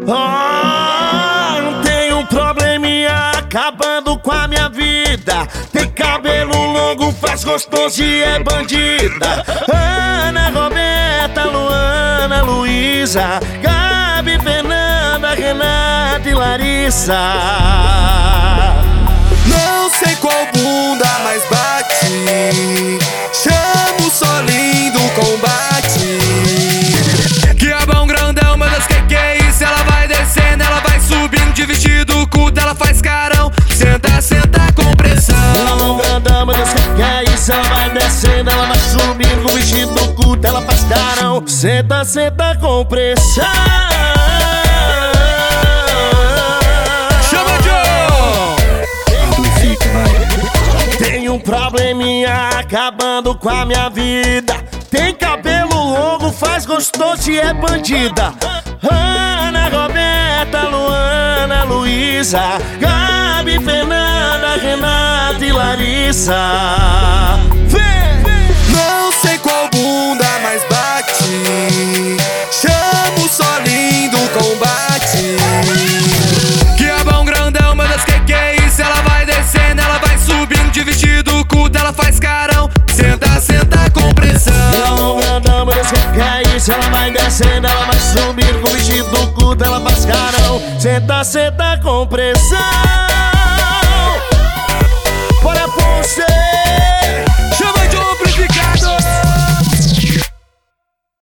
Tem um probleminha acabando com a minha vida. Tem cabelo longo, faz gostoso e é bandida. Ana, Roberta, Luana, Luísa, Gabi, Fernanda, Renata e Larissa. Não sei qual bunda mais bate, chamo só lindo combate. Que é bom grandão, meu Deus, que é isso? Ela vai descendo, ela vai subindo de vestido curto, ela faz carão. Senta, senta com pressão. Ela grandão, meu Deus, que é isso? Ela vai descendo, ela vai subindo com vestido curto, ela faz carão. Senta, senta com pressão. Tem um probleminha acabando com a minha vida. Tem cabelo longo, faz gostoso e é bandida. Ana, Roberta, Luana, Luísa, Gabi, Fernanda, Renata e Larissa. Não sei qual bunda mais bate, chamo só lindo combate. Que é bom grandão, meu Deus, que é isso? Ela vai descendo, ela vai subindo de vestido curto, ela faz carão. Senta, senta com pressão. Ela grandão, meu Deus, que é isso? Ela vai descendo, ela vai subindo com vestido curto, ela faz carão. Senta, senta com pressão.